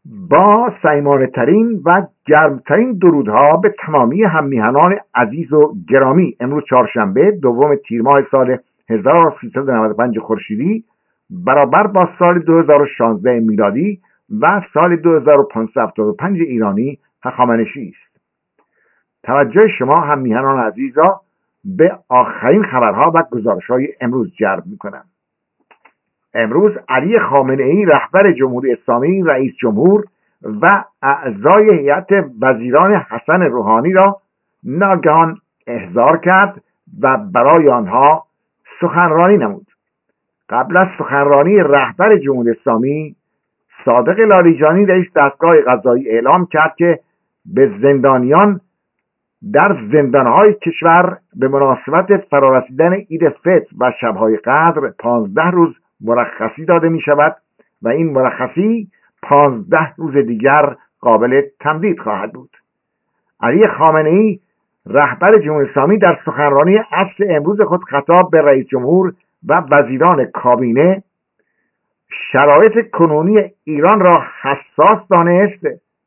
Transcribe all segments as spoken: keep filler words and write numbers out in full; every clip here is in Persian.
با صمیمانه ترین و گرمترین درودها به تمامی هممیهنان عزیز و گرامی، امروز چهارشنبه دوم تیر ماه سال هزار و سیصد و نود و پنج خورشیدی برابر با سال دو هزار و شانزده میلادی و سال دو هزار و پانصد و هفتاد و پنج ایرانی هخامنشی است. توجه شما هممیهنان عزیز را به آخرین خبرها و گزارش‌های امروز جلب می‌کنم. امروز علی خامنه ای رهبر جمهوری اسلامی، رئیس جمهور و اعضای هیئت وزیران حسن روحانی را ناگهان احضار کرد و برای آنها سخنرانی نمود. قبل از سخنرانی رهبر جمهوری اسلامی، صادق لاریجانی رئیس دستگاه قضایی اعلام کرد که به زندانیان در زندانهای کشور به مناسبت فرارسیدن عید فطر و شبهای قدر پانزده روز مرخصی داده می شود و این مرخصی پانزده روز دیگر قابل تمدید خواهد بود. علی خامنه ای رهبر جمهوری اسلامی در سخنرانی عصر امروز خود خطاب به رئیس جمهور و وزیران کابینه شرایط کنونی ایران را حساس دانست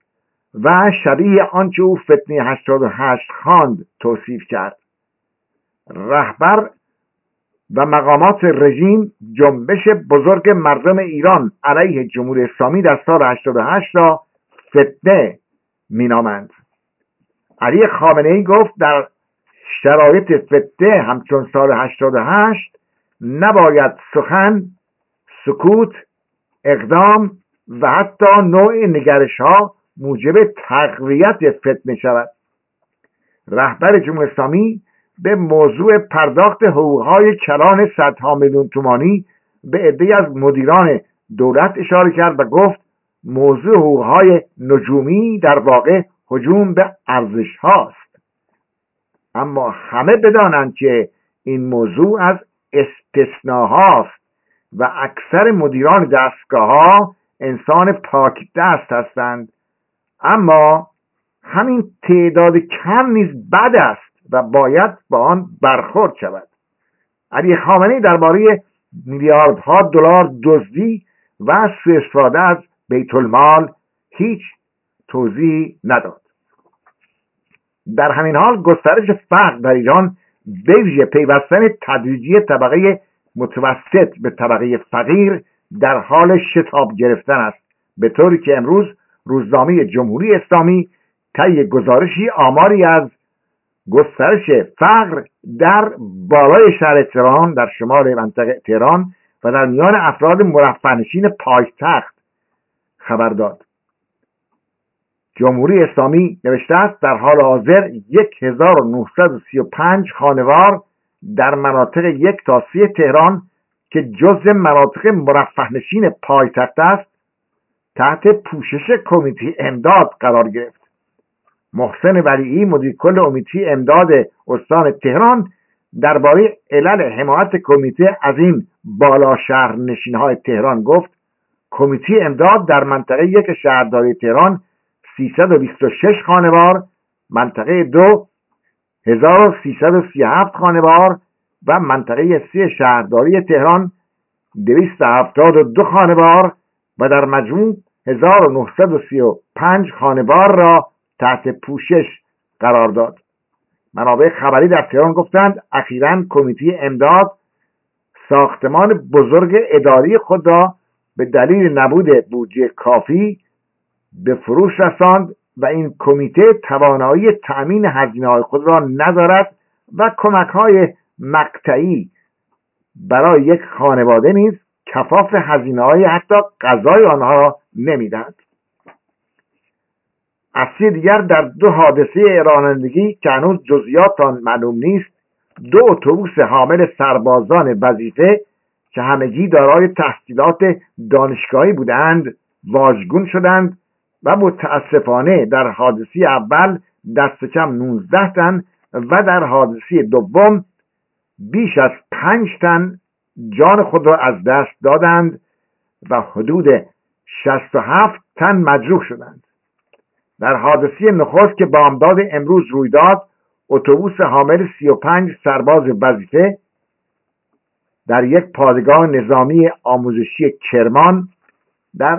و شبیه آنچه او فتنه هشتاد و هشت خواند توصیف کرد. رهبر و مقامات رژیم جنبش بزرگ مردم ایران علیه جمهوری اسلامی در سال هشتاد و هشت را فتنه مینامند. علی خامنه ای گفت در شرایط فتنه همچون سال هشتاد و هشت نباید سخن، سکوت، اقدام و حتی نوع نگرش ها موجب تقویت فتنه شود. رهبر جمهوری اسلامی به موضوع پرداخت حقوقهای کلان صدها میلیون تومانی به عده‌ای از مدیران دولت اشاره کرد و گفت موضوع حقوقهای نجومی در واقع هجوم به ارزش هاست، اما همه بدانند که این موضوع از استثناهاست و اکثر مدیران دستگاه ها انسان پاک دست هستند، اما همین تعداد کم نیز بد است و باید با آن برخورد شود. علی خامنه‌ای درباره میلیاردها دلار دزدی و سوء استفاده از بیت المال هیچ توضیحی نداد. در همین حال گسترش فقر در ایران به ویژه پیوستن تدریجی طبقه متوسط به طبقه فقیر در حال شتاب گرفتن است، به طوری که امروز روزنامه جمهوری اسلامی طی گزارشی آماری از گسترش فقر در بالای شهر تهران در شمال منطقه تهران و در میان افراد مرفه‌نشین پایتخت خبر داد. جمهوری اسلامی نوشته است در حال حاضر هزار و نهصد و سی و پنج خانوار در مناطق یک تا سه تهران که جزء مناطق مرفه‌نشین پایتخت است تحت پوشش کمیته امداد قرار گرفت. محسن ولیعی مدیر کل کمیته امداد استان تهران درباره علل حمایت کمیته از این بالا شهرنشین‌های تهران گفت کمیته امداد در منطقه یک شهرداری تهران سیصد و بیست و شش خانوار، منطقه دو هزار و سیصد و سی و هفت خانوار و منطقه سه شهرداری تهران دویست و هفتاد و دو خانوار و در مجموع هزار و نهصد و سی و پنج خانوار را تحت پوشش قرار داد. منابع خبری در تهران گفتند اخیراً کمیته امداد ساختمان بزرگ اداری خود را به دلیل نبود بودجه کافی به فروش رساند و این کمیته توانایی تأمین هزینه‌های خود را ندارد و کمک‌های مقطعی برای یک خانواده نیز کفاف هزینه‌های حتی غذای آنها را نمی‌دهد. از سوی دیگر در دو حادثه رانندگی که هنوز جزئیات آن معلوم نیست، دو اتوبوس حامل سربازان وظیفه که همگی دارای تحصیلات دانشگاهی بودند واژگون شدند و متاسفانه در حادثه اول دست کم نوزده تن و در حادثه دوم بیش از پنج تن جان خود را از دست دادند و حدود شصت و هفت تن مجروح شدند. در حادثه نخست که بامداد امروز روی داد، اتوبوس حامل سی و پنج سرباز وظیفه در یک پادگاه نظامی آموزشی کرمان در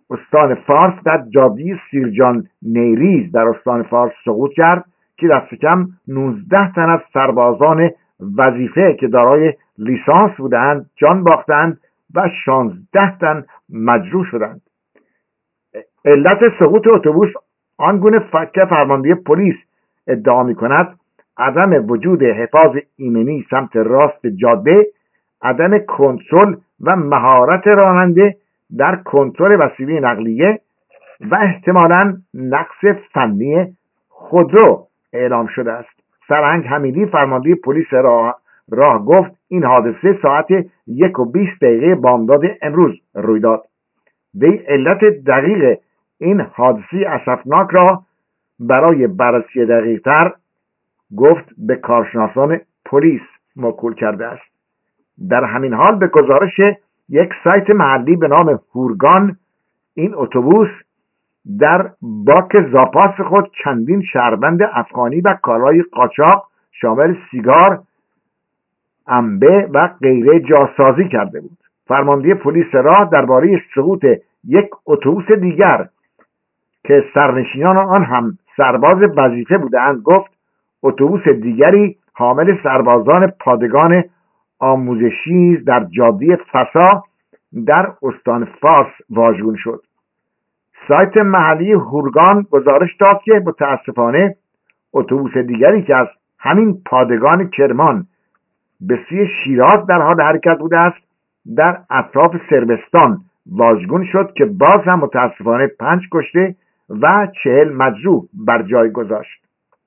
استان فارس در جاده سیرجان نیریز در استان فارس سقوط کرد که دست کم نوزده تن از سربازان وظیفه که دارای لیسانس بودند جان باختند و شانزده تن مجروح شدند. علت سقوط اتوبوس آنگونه که فرمانده پلیس ادعا می‌کند عدم وجود حفاظ ایمنی سمت راست جاده، عدم کنترل و مهارت راننده در کنترل وسیله نقلیه و احتمالاً نقص فنی خودرو اعلام شده است. سرهنگ حمیدی فرمانده پلیس راه, راه گفت این حادثه ساعت یک و بیست دقیقه بامداد امروز روی داد. وی علت دقیق این حادثه اسفناک را برای بررسی دقیق‌تر گفت به کارشناسان پلیس موکول کرده است. در همین حال به گزارش یک سایت محلی به نام هورگان، این اتوبوس در باک زاپاس خود چندین شهروند افغانی و کالای قاچاق شامل سیگار، انبه و غیره جاسازی کرده بود. فرمانده پلیس راه درباره سقوط یک اتوبوس دیگر که سرنشینان آن هم سرباز وظیفه بودند گفت اتوبوس دیگری حامل سربازان پادگان آموزشی در جاده فسا در استان فارس واژگون شد. سایت محلی هورگان گزارش داد که متاسفانه اتوبوس دیگری که از همین پادگان کرمان به سوی شیراز در حال حرکت بوده است در اطراف سربستان واژگون شد که باز هم متاسفانه پنج کشته و چهل مجروح بر جای گذاشت.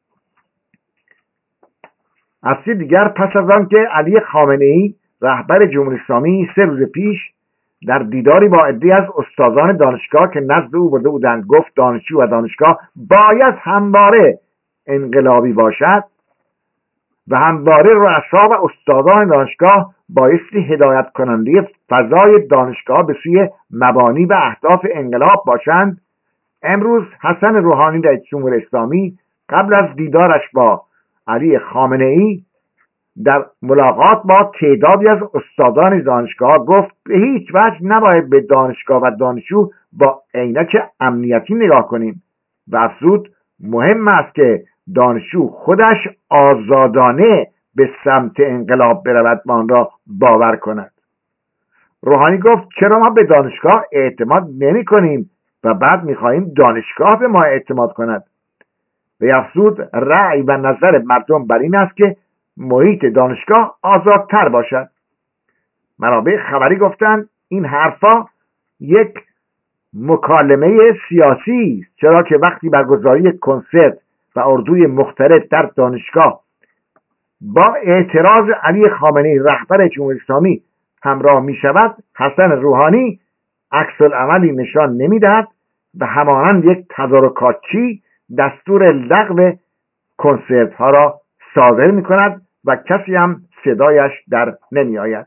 از سوی دیگر پس از آن که علی خامنه‌ای رهبر جمهوری اسلامی سه روز پیش در دیداری با عده‌ای از استادان دانشگاه که نزد او برده بودند گفت دانشجو و دانشگاه باید همواره انقلابی باشد و همواره رؤسا و استادان دانشگاه بایستی هدایت کننده فضای دانشگاه به سوی مبانی و اهداف انقلاب باشند، امروز حسن روحانی رئیس جمهور اسلامی قبل از دیدارش با علی خامنه‌ای در ملاقات با تعدادی از استادان دانشگاه گفت به هیچ وجه نباید به دانشگاه و دانشجو با عینک امنیتی نگاه کنیم و افزود مهم است که دانشجو خودش آزادانه به سمت انقلاب برود و آن را باور کند. روحانی گفت چرا ما به دانشگاه اعتماد نمی کنیم و بعد می خواهیم دانشگاه به ما اعتماد کند. و افزود رأی و نظر مردم بر این است که محیط دانشگاه آزادتر باشد. منابع خبری گفتند این حرفا یک مکالمه سیاسی است، چرا که وقتی برگزاری کنسرت و اردوی مختلط در دانشگاه با اعتراض علی خامنه‌ای رهبر جمهوری اسلامی همراه می شود، حسن روحانی عکس العملی نشان نمی دهد و همانند یک تدارکاتچی دستور لغو کنسرت ها را صادر می کند و کسی هم صدایش در نمی آید.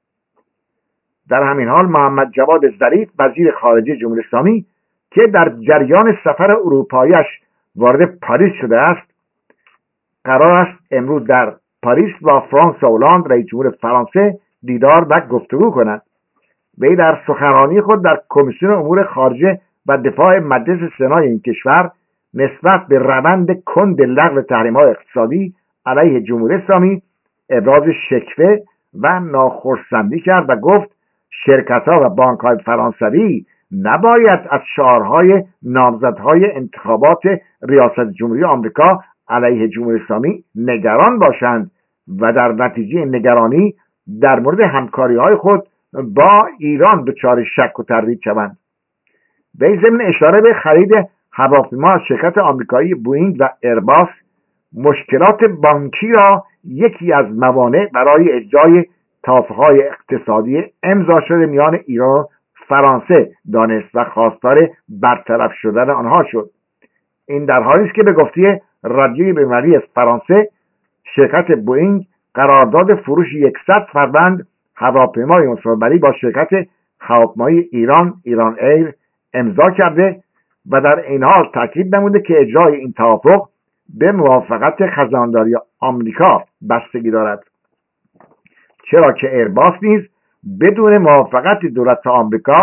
در همین حال محمد جواد ظریف وزیر خارجه جمهوری اسلامی که در جریان سفر اروپاییش وارد پاریس شده است قرار است امروز در پاریس با فرانسوا هولند رئیس جمهور فرانسه دیدار و گفتگو کند. وی در سخنرانی خود در کمیسیون امور خارجه و دفاع مجلس سنای این کشور نسبت به روند کند لغو تحریم‌های اقتصادی علیه جمهوری اسلامی ابراز شکوه و ناخرسندی کرد و گفت شرکت‌ها و بانک‌های فرانسوی نباید از شعارهای نامزدهای انتخابات ریاست جمهوری آمریکا علیه جمهوری اسلامی نگران باشند و در نتیجه نگرانی در مورد همکاری‌های خود با ایران دچار شک و تردید شوند. به ضمن اشاره به خرید هواپیما از شرکت آمریکایی بوئینگ و ایرباس مشکلات بانکی را یکی از موانع برای اجرای توافق‌های اقتصادی امضا شده میان ایران و فرانسه دانست و خواستار برطرف شدن آنها شد. این در حالی است که به گفته رادیوی بین‌المللی فرانسه شرکت بوئینگ قرارداد فروش صد فروند هواپیمای مسافربری با شرکت هواپیمایی ایران ایران ایر امضا کرده و در این حال تاکید نموده که اجرای این توافق به موافقت خزانداری آمریکا بستگی دارد، چرا که ایرباس نیز بدون موافقت دولت آمریکا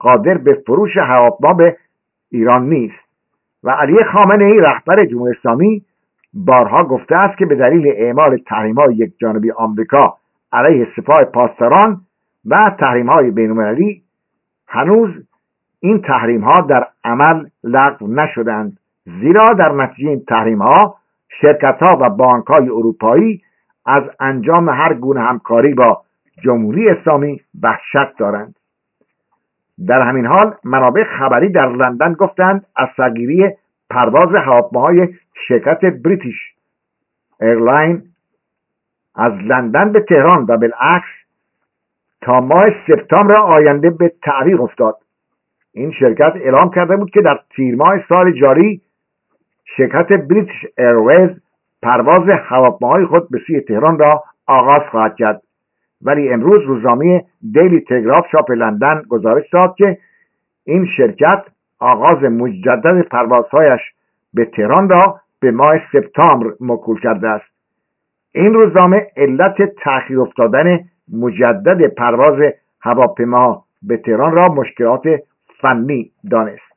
قادر به فروش هواپیما به ایران نیست. و علی خامنه ای رهبر جمهوری اسلامی بارها گفته است که به دلیل اعمال تحریم‌های یکجانبی آمریکا علیه سپاه پاسداران و تحریم‌های بین‌المللی هنوز این تحریم‌ها در عمل لغو نشدند، زیرا در نتیجه این تحریم‌ها شرکت‌ها و بانک‌های اروپایی از انجام هر گونه همکاری با جمهوری اسلامی وحشت دارند. در همین حال منابع خبری در لندن گفتند از سرگیری پرواز هواپیماهای شرکت بریتیش ایرلاین از لندن به تهران و بالعکس تا ماه سپتامبر آینده به تعویق افتاد. این شرکت اعلام کرده بود که در تیر ماه سال جاری شرکت بریتیش ایرویز پرواز هواپیماهای خود به سوی تهران را آغاز خواهد کرد، ولی امروز روزنامه دیلی تلگراف چاپ لندن گزارش داد که این شرکت آغاز مجدد پروازهایش به تهران را به ماه سپتامبر موکول کرده است. این روزنامه علت تأخیر افتادن مجدد پرواز هواپیما به تهران را مشکلات فنی دانست.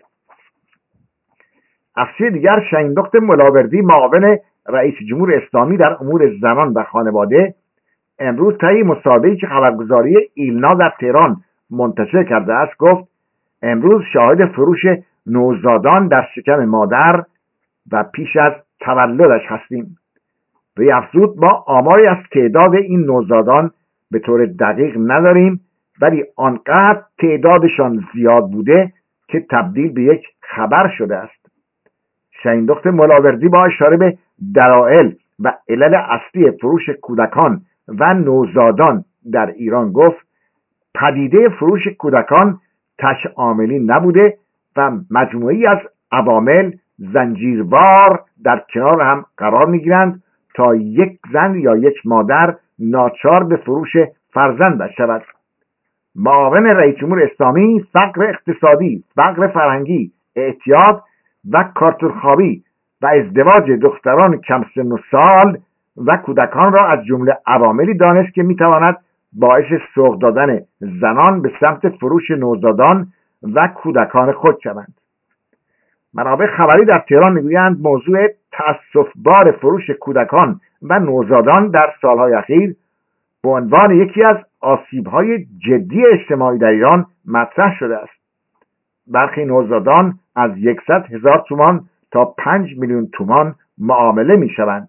از سوی دیگر شهیندخت ملاوردی معاون رئیس جمهور اسلامی در امور زنان و خانواده امروز طی مصاحبه‌ای که خبرگزاری ایلنا در تهران منتشر کرده است گفت امروز شاهد فروش نوزادان در شکم مادر و پیش از تولدش هستیم. وی افزود ما آماری از تعداد این نوزادان به طور دقیق نداریم، ولی آنقدر تعدادشان زیاد بوده که تبدیل به یک خبر شده است. شهیندخت ملاوردی با اشاره به دلایل و علل اصلی فروش کودکان و نوزادان در ایران گفت پدیده فروش کودکان تش عاملی نبوده و مجموعی از عوامل زنجیروار در کنار هم قرار میگیرند تا یک زن یا یک مادر ناچار به فروش فرزندش شود. معاون رئیس جمهور اسلامی فقر اقتصادی، فقر فرهنگی، اعتیاد و کارتونخوابی و ازدواج دختران کم سن و سال و کودکان را از جمله عواملی دانست که میتواند باعث سوق دادن زنان به سمت فروش نوزادان و کودکان خود شوند. منابع خبری در تهران میگویند موضوع تأسف‌بار فروش کودکان و نوزادان در سالهای اخیر به عنوان یکی از آسیب‌های جدی اجتماعی در ایران مطرح شده است. برخی نوزادان از یکصد هزار تومان تا پنج میلیون تومان معامله میشوند.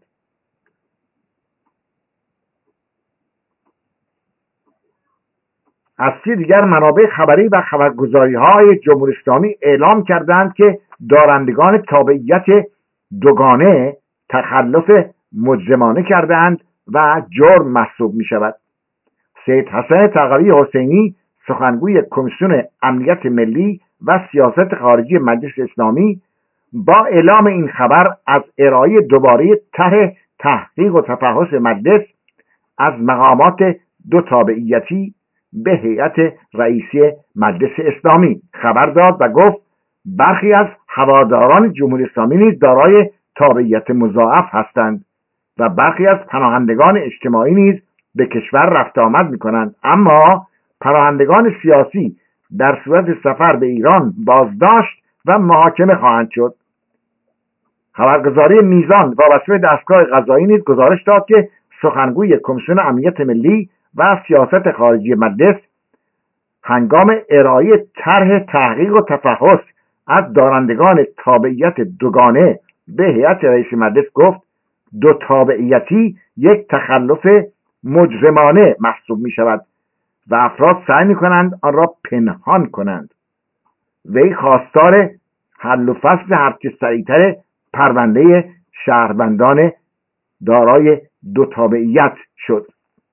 از سوی دیگر منابع خبری و خبرگزاری‌های جمهوری اسلامی اعلام کردند که دارندگان تابعیت دوگانه تخلف مجرمانه کردند و جرم محسوب می شود. سید حسن تقوی حسینی سخنگوی کمیسیون امنیت ملی و سیاست خارجی مجلس اسلامی با اعلام این خبر از ارائه دوباره طرح تحقیق و تفحص مجلس از مقامات دو تابعیتی به هیئت رئیسی مجلس اسلامی خبر داد و گفت برخی از هواداران جمهوری اسلامی نیز دارای تابعیت مضاعف هستند و برخی از پناهندگان اجتماعی نیز به کشور رفت آمد می‌کنند، اما پناهندگان سیاسی در صورت سفر به ایران بازداشت و محاکمه خواهند شد. خبرگزاری میزان وابسته به دستگاه قضایی نیز گزارش داد که سخنگوی کمیسیون امنیت ملی و سیاست خارجی مجلس هنگام ارائه طرح تحقیق و تفحص از دارندگان تابعیت دوگانه به هیئت رئیس مجلس گفت دو تابعیتی یک تخلف مجرمانه محسوب می شود و افراد سعی می کنند آن را پنهان کنند. وی خواستار حل و فصل هرچه سریعتر پرونده شهروندان دارای دو تابعیت شد.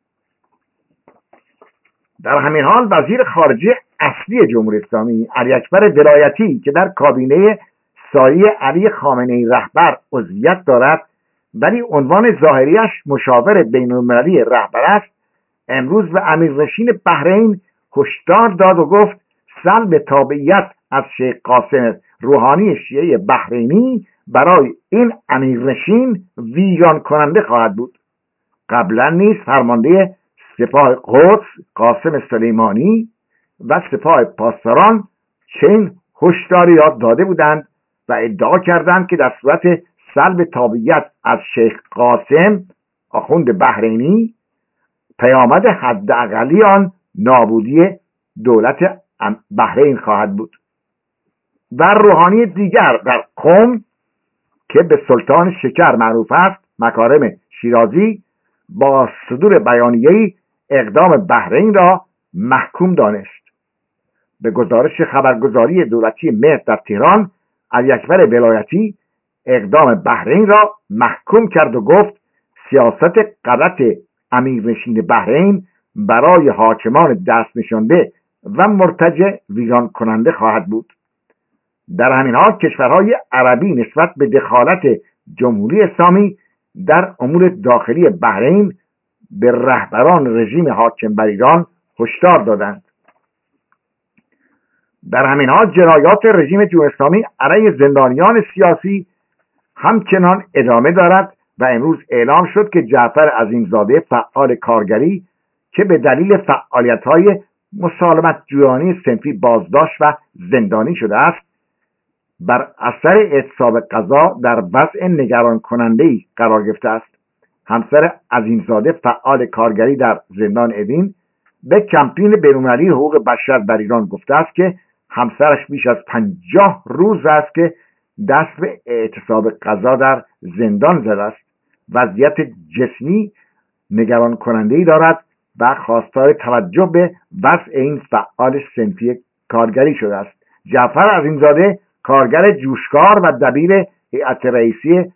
در همین حال وزیر خارجه اصلی جمهوری اسلامی علی اکبر ولایتی که در کابینه سایه علی خامنه ای رهبر عضویت دارد ولی عنوان ظاهریش مشاور بین‌المللی رهبر است، امروز به امیرنشین بحرین هشدار داد و گفت سلب تابعیت از شیخ قاسم روحانی شیعه بحرینی برای این امیرنشین ویران کننده خواهد بود. قبلا نیز فرمانده سپاه قدس قاسم سلیمانی و سپاه پاسداران چین هشداری یاد داده بودند و ادعا کردند که در صورت سلب تابعیت از شیخ قاسم آخوند بحرینی پیامد حداقلی آن نابودی دولت بحرین خواهد بود. و روحانی دیگر در قم که به سلطان شکر معروف است، مکارم شیرازی، با صدور بیانیه‌ای اقدام بحرین را محکوم دانست. به گزارش خبرگزاری دولتی مهر در تهران، علی‌اکبر ولایتی اقدام بحرین را محکوم کرد و گفت سیاست غلط امیرنشین بحرین برای حاکمان دست نشانده و مرتجع ویران کننده خواهد بود. در همین حال کشورهای عربی نسبت به دخالت جمهوری اسلامی در امور داخلی بحرین به رهبران رژیم حاکم بر ایران هشدار دادند. در همین حال جنایات رژیم جمهوری اسلامی علیه زندانیان سیاسی همچنان ادامه دارد و امروز اعلام شد که جعفر عظیمزاده فعال کارگری که به دلیل فعالیت‌های مسالمت جویانه صنفی بازداشت و زندانی شده است، بر اثر اعتصاب غذا در وضع نگران کننده‌ای قرار گرفته است. همسر عظیمزاده فعال کارگری در زندان اوین به کمپین بین‌المللی حقوق بشر در ایران گفته است که همسرش بیش از پنجاه روز است که دست به اعتصاب غذا در زندان زده است. وضعیت جسمی نگران کننده‌ای دارد و خواستار توجه به وضع این فعال صنفی کارگری شده است. جعفر عظیمزاده کارگر جوشکار و دبیر هیئت رئیسی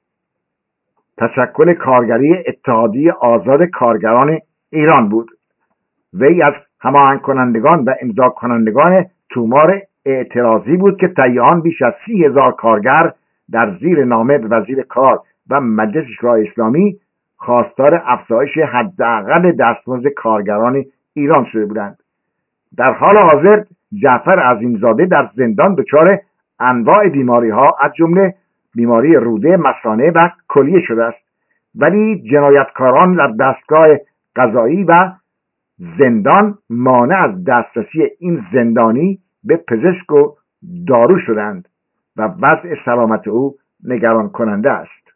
تشکل کارگری اتحادیه آزاد کارگران ایران بود. وی از هماهنگ کنندگان و امضا کنندگان تومار اعتراضی بود که تهیه آن بیش از سی هزار کارگر در زیر نامه به وزیر کار و مجلس شورای اسلامی خواستار افزایش حداقل دستمزد کارگران ایران شده بودند. در حال حاضر جعفر عظیمزاده در زندان دچار انواع بیماری ها از جمله بیماری روده، مثانه و کلیه شده است، ولی جنایتکاران در دستگاه قضایی و زندان مانع از دسترسی این زندانی به پزشک و دارو شدند و وضع سلامت او نگران کننده است.